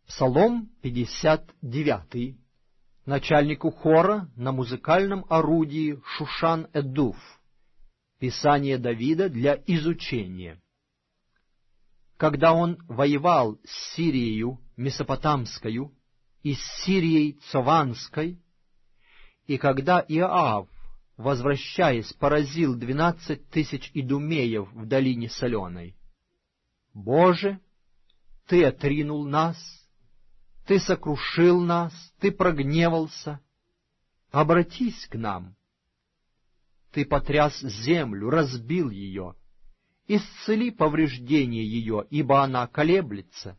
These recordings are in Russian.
Псалом 59. Начальнику хора на музыкальном орудии Шушан-Эдуф. Писание Давида для изучения. Когда он воевал с Сирией Месопотамскою и с Сирией Цованской, и когда Иоав, возвращаясь, поразил 12 тысяч идумеев в долине соленой, «Боже, Ты отринул нас, Ты сокрушил нас, Ты прогневался, обратись к нам. Ты потряс землю, разбил ее, исцели повреждение ее, ибо она колеблется.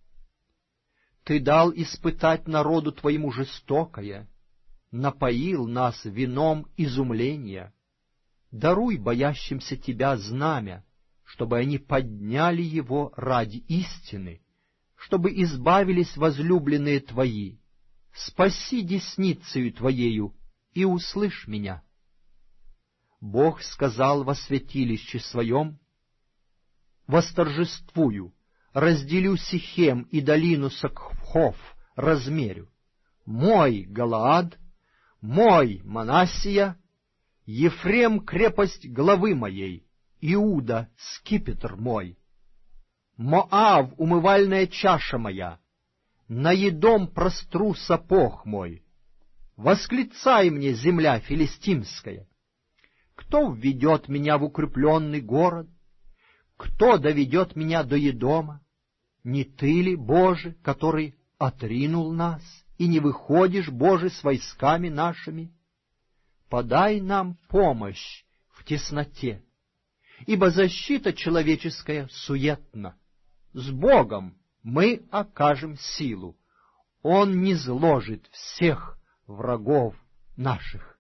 Ты дал испытать народу Твоему жестокое, напоил нас вином изумления. Даруй боящимся Тебя знамя, чтобы они подняли его ради истины, чтобы избавились возлюбленные Твои. Спаси десницею Твоею и услышь меня». Бог сказал во святилище Своем: «Восторжествую, разделю Сихем и долину Сокхов, размерю. Мой Галаад, мой Манассия, Ефрем — крепость главы моей, Иуда — скипетр мой. Моав — умывальная чаша моя, на Едом простру сапог мой. Восклицай мне, земля филистимская! Кто введет меня в укрепленный город? Кто доведет меня до Едома? Не Ты ли, Боже, который отринул нас, и не выходишь, Боже, с войсками нашими? Подай нам помощь в тесноте, ибо защита человеческая суетна. С Богом мы окажем силу, Он низложит всех врагов наших».